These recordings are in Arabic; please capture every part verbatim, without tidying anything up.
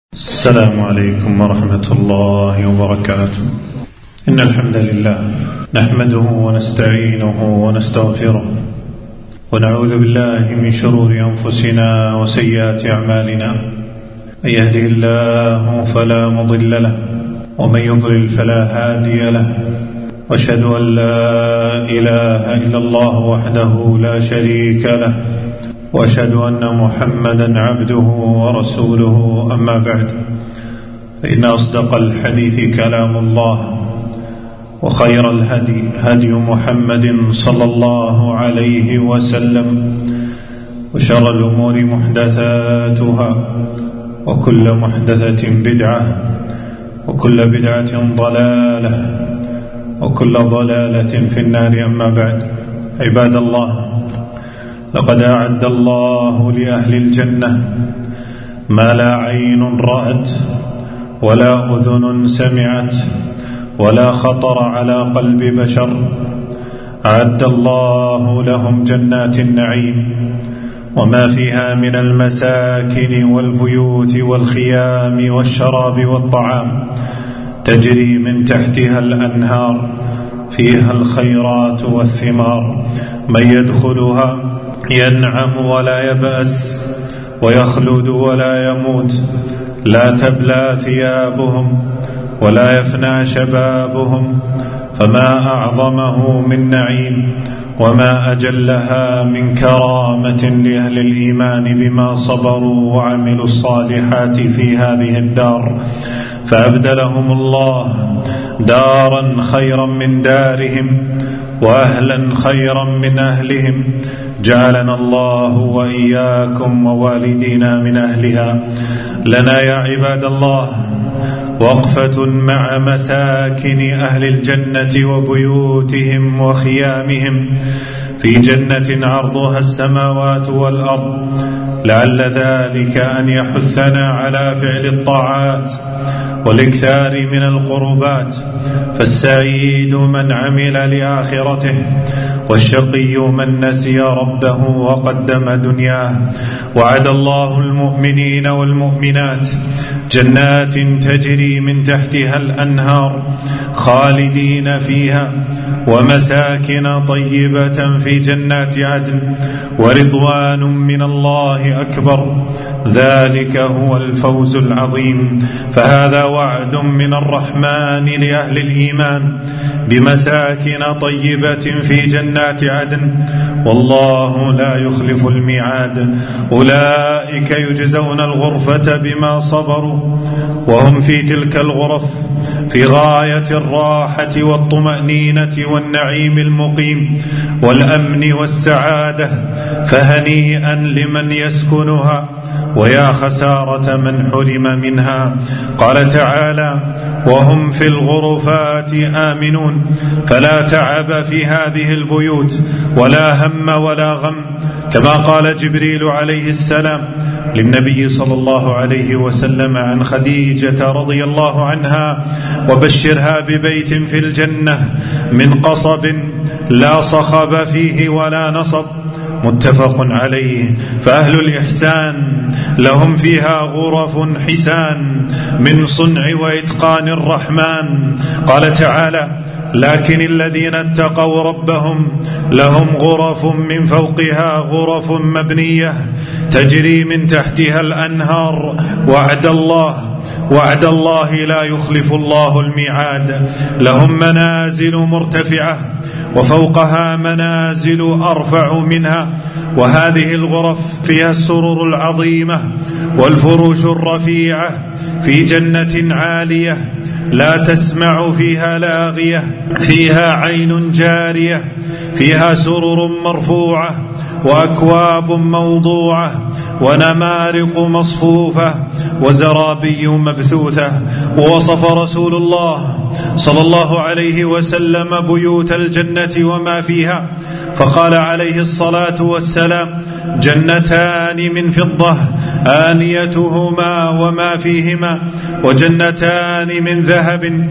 السلام عليكم ورحمة الله وبركاته. إن الحمد لله نحمده ونستعينه ونستغفره ونعوذ بالله من شرور أنفسنا وسيئات أعمالنا. من يهده الله فلا مضل له ومن يضلل فلا هادي له، وأشهد أن لا إله إلا الله وحده لا شريك له، وأشهد أن محمدا عبده ورسوله. أما بعد، فإن أصدق الحديث كلام الله، وخير الهدي هدي محمد صلى الله عليه وسلم، وشر الأمور محدثاتها، وكل محدثة بدعة، وكل بدعة ضلالة، وكل ضلالة في النار. أما بعد، عباد الله، لقد أعد الله لأهل الجنة ما لا عين رأت ولا أذن سمعت ولا خطر على قلب بشر. أعد الله لهم جنات النعيم وما فيها من المساكن والبيوت والخيام والشراب والطعام، تجري من تحتها الأنهار، فيها الخيرات والثمار. من يدخلها ينعم ولا يبأس، ويخلد ولا يموت. لا تبلى ثيابهم ولا يفنى شبابهم، فما أعظمه من نعيم، وما أجلها من كرامة لأهل الإيمان بما صبروا وعملوا الصالحات في هذه الدار. فأبدلهم الله دارا خيرا من دارهم، وأهلا خيرا من أهلهم. جعلنا الله وإياكم ووالدينا من أهلها. لنا يا عباد الله وقفة مع مساكن أهل الجنة وبيوتهم وخيامهم في جنة عرضها السماوات والأرض، لعل ذلك أن يحثنا على فعل الطاعات والإكثار من القربات. فالسعيد من عمل لآخرته، والشقي من نسي ربه وقدم دنياه. وعد الله المؤمنين والمؤمنات جنات تجري من تحتها الأنهار خالدين فيها، ومساكن طيبة في جنات عدن، ورضوان من الله أكبر. ذلك هو الفوز العظيم. فهذا وعد من الرحمن لأهل الإيمان بمساكن طيبة في جنات عدن، والله لا يخلف الميعاد. أولئك يجزون الغرفة بما صبروا، وهم في تلك الغرف في غاية الراحة والطمأنينة والنعيم المقيم والأمن والسعادة. فهنيئا لمن يسكنها، ويا خسارة من حرم منها. قال تعالى: وهم في الغرفات آمنون. فلا تعب في هذه البيوت ولا هم ولا غم، كما قال جبريل عليه السلام للنبي صلى الله عليه وسلم عن خديجة رضي الله عنها: وبشرها ببيت في الجنة من قصب لا صخب فيه ولا نصب. متفق عليه. فأهل الإحسان لهم فيها غرف حسان من صنع وإتقان الرحمن. قال تعالى: لكن الذين اتقوا ربهم لهم غرف من فوقها غرف مبنية تجري من تحتها الأنهار. وعد الله وعد الله لا يخلف الله الميعاد. لهم منازل مرتفعة، وفوقها منازل أرفع منها. وهذه الغرف فيها السرر العظيمة والفروش الرفيعة في جنة عالية لا تسمع فيها لاغية، فيها عين جارية، فيها سرر مرفوعة، وأكواب موضوعة، ونمارق مصفوفة، وزرابي مبثوثة. ووصف رسول الله صلى الله عليه وسلم بيوت الجنة وما فيها، فقال عليه الصلاة والسلام: جنتان من فضة آنيتهما وما فيهما، وجنتان من ذهب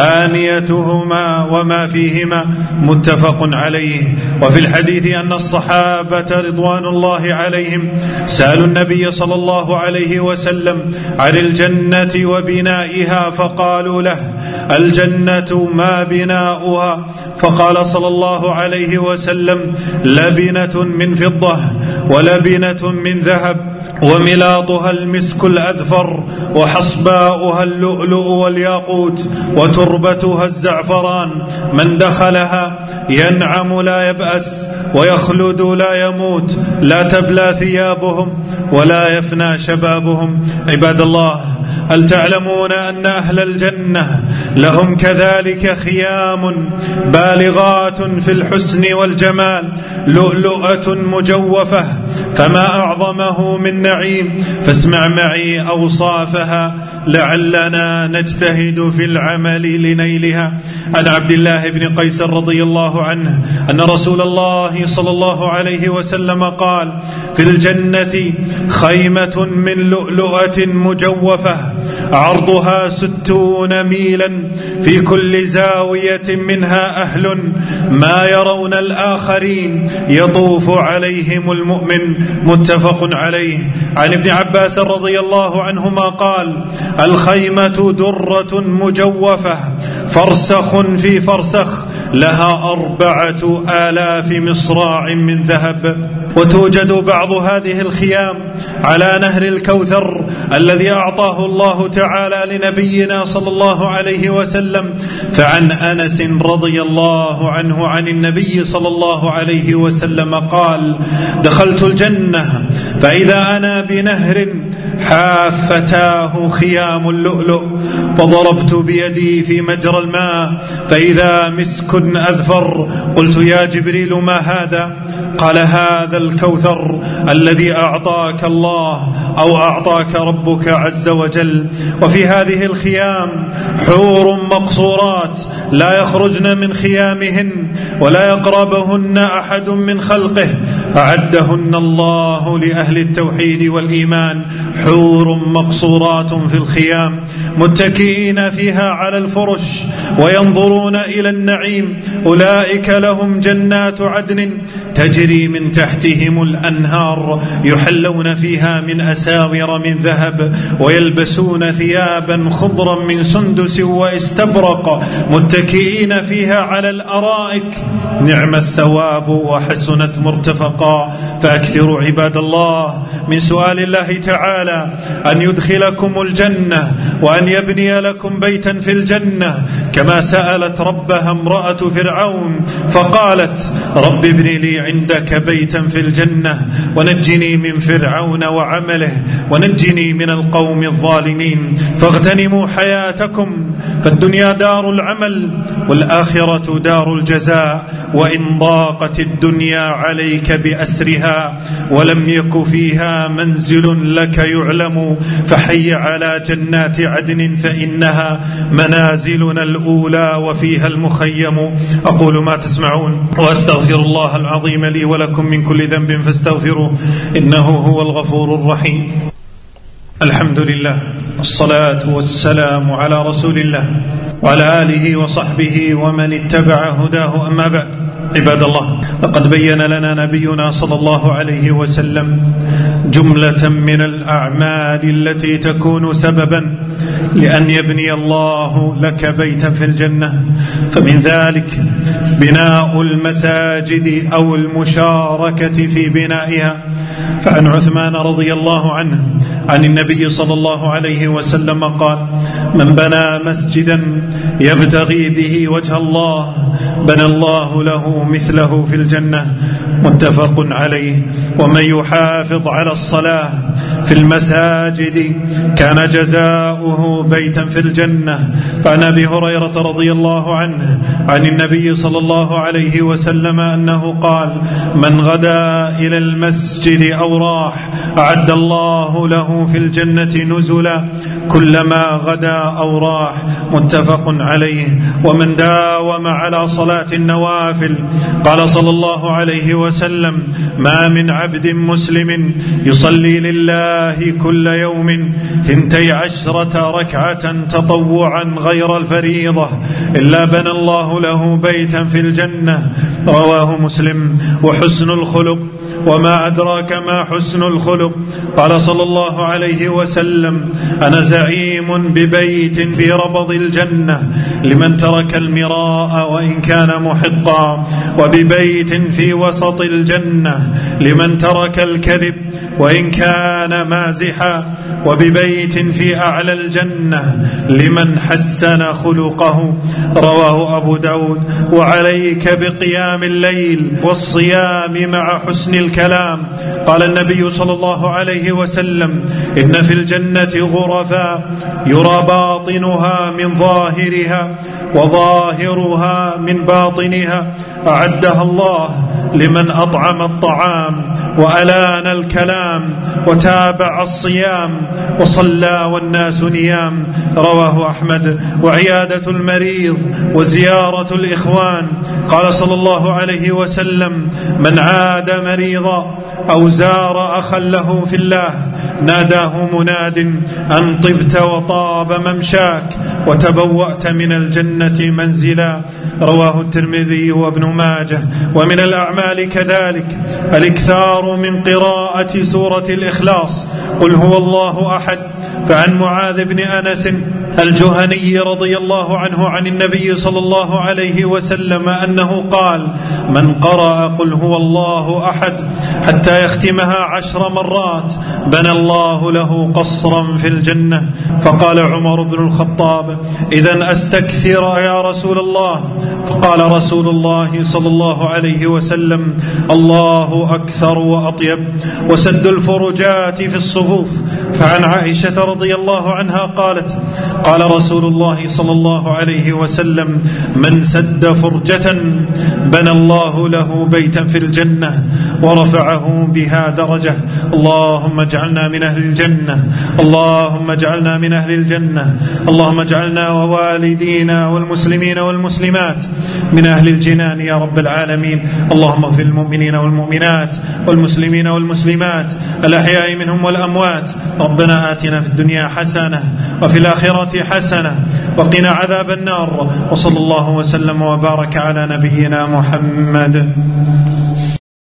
آنيتهما وما فيهما، متفق عليه. وفي الحديث أن الصحابة رضوان الله عليهم سألوا النبي صلى الله عليه وسلم عن الجنة وبنائها فقالوا له: الجنة ما بناؤها؟ فقال صلى الله عليه وسلم: لبنة من فضة ولبنة من ذهب، وملاطها المسك الأذفر، وحصباؤها اللؤلؤ والياقوت، وتربتها الزعفران، من دخلها ينعم لا يبأس، ويخلد لا يموت، لا تبلى ثيابهم ولا يفنى شبابهم. عباد الله، هل تعلمون أن أهل الجنة لهم كذلك خيام بالغات في الحسن والجمال، لؤلؤة مجوفة، فما أعظمه من نعيم؟ فاسمع معي أوصافها لعلنا نجتهد في العمل لنيلها. عن عبد الله بن قيس رضي الله عنه أن رسول الله صلى الله عليه وسلم قال: في الجنة خيمة من لؤلؤة مجوفة عرضها ستون ميلا، في كل زاوية منها أهل ما يرون الآخرين، يطوف عليهم المؤمن، متفق عليه. عن ابن عباس رضي الله عنهما قال: الخيمة درة مجوفة فرسخ في فرسخ، لها أربعة آلاف مصراع من ذهب. وتوجد بعض هذه الخيام على نهر الكوثر الذي أعطاه الله تعالى لنبينا صلى الله عليه وسلم. فعن أنس رضي الله عنه عن النبي صلى الله عليه وسلم قال: دخلت الجنة فإذا أنا بنهر حافتاه خيام اللؤلؤ، فضربت بيدي في مجرى الماء فإذا مسك أذفر، قلت: يا جبريل ما هذا؟ قال: هذا الكوثر الذي أعطاك الله أو أعطاك ربك عز وجل. وفي هذه الخيام حور مقصورات لا يخرجن من خيامهن ولا يقربهن أحد من خلقه، أعدهن الله لأهل التوحيد والإيمان، حور مقصورات في الخيام متكئين فيها على الفرش وينظرون إلى النعيم، أولئك لهم جنات عدن تجري من تحتهم الأنهار، يحلون فيها من أساور من ذهب، ويلبسون ثيابا خضرا من سندس واستبرق، متكئين فيها على الأرائك، نعم الثواب وحسنت مرتفقا. فأكثروا عباد الله من سؤال الله تعالى أن يدخلكم الجنة، وأن يبني لكم بيتا في الجنة، كما سألت ربها امرأة فرعون فقالت: رب ابن لي عندك بيتا في الجنة ونجني من فرعون وعمله ونجني من القوم الظالمين. فاغتنموا حياتكم، فالدنيا دار العمل والآخرة دار الجزاء، وإن ضاقت الدنيا عليك بأسرها ولم يك فيها منزل لك يعلم، فحي على جنات عدن فإنها منازلنا الأولى وفيها المخيم. أقول ما تسمعون وأستغفر الله العظيم لي ولكم من كل ذنب فاستغفروه إنه هو الغفور الرحيم. الحمد لله، الصلاة والسلام على رسول الله وعلى آله وصحبه ومن اتبع هداه، أما بعد. عباد الله، لقد بين لنا نبينا صلى الله عليه وسلم جملة من الأعمال التي تكون سببا لأن يبني الله لك بيتا في الجنة، فمن ذلك بناء المساجد أو المشاركة في بنائها. فعن عثمان رضي الله عنه عن النبي صلى الله عليه وسلم قال: من بنى مسجدا يبتغي به وجه الله بنى الله له مثله في الجنة، متفق عليه. ومن يحافظ على الصلاة في المساجد كان جزاؤه بيتا في الجنة. فعن أبي هريرة رضي الله عنه عن النبي صلى الله عليه وسلم أنه قال: من غدا إلى المسجد أو راح أعد الله له في الجنة نزلا كلما غدا أو راح. متفق عليه. ومن داوم على صلاة النوافل قال صلى الله عليه وسلم: ما من عبد مسلم يصلي لله كل يوم ثنتي عشرة ركعة تطوعا غير الفريضة إلا بنى الله له بيتا في الجنة. رواه مسلم. وحسن الخلق، وما أدراك ما حسن الخلق. قال صلى الله عليه وسلم: أنا زعيم ببيت في ربض الجنة لمن ترك المراء وإن كان محقا، وببيت في وسط الجنة لمن ترك الكذب وإن كان مازحا، وببيت في أعلى الجنة لمن حسن خلقه. رواه أبو داود. وعليك بقيام الليل والصيام مع حسن الكلام. قال النبي صلى الله عليه وسلم: إن في الجنة غرفا يرى باطنها من ظاهرها وظاهرها من باطنها أعدها الله لمن أطعم الطعام وألان الكلام وتابع الصيام وصلى والناس نيام. رواه أحمد. وعيادة المريض وزيارة الإخوان. قال صلى الله عليه وسلم: من عاد مريضا أو زار أخا له في الله ناداه مناد أن طبت وطاب ممشاك وتبوأت من الجنة منزلا. رواه الترمذي وابن ماجه. ومن الأعمال كذلك الإكثار من قراءة سورة الإخلاص قل هو الله أحد. فعن معاذ بن أنس الجهني رضي الله عنه عن النبي صلى الله عليه وسلم أنه قال: من قرأ قل هو الله أحد حتى يختمها عشر مرات بنى الله له قصرا في الجنة. فقال عمر بن الخطاب: إذن أستكثر يا رسول الله؟ فقال رسول الله صلى الله عليه وسلم: الله أكثر وأطيب. وسد الفرجات في الصفوف. فعن عائشة رضي الله عنها قالت: قال رسول الله صلى الله عليه وسلم: من سد فرجة بنى الله له بيتا في الجنة ورفعه بها درجة. اللهم اجعلنا من أهل الجنة، اللهم اجعلنا من أهل الجنة، اللهم اجعلنا ووالدينا والمسلمين والمسلمات من أهل الجنان يا رب العالمين. اللهم اغفر للمؤمنين والمؤمنات والمسلمين والمسلمات الأحياء منهم والأموات. ربنا آتنا في الدنيا حسنة وفي الآخرة حسنة وقنا عذاب النار. وصلى الله وسلم وبارك على نبينا محمد.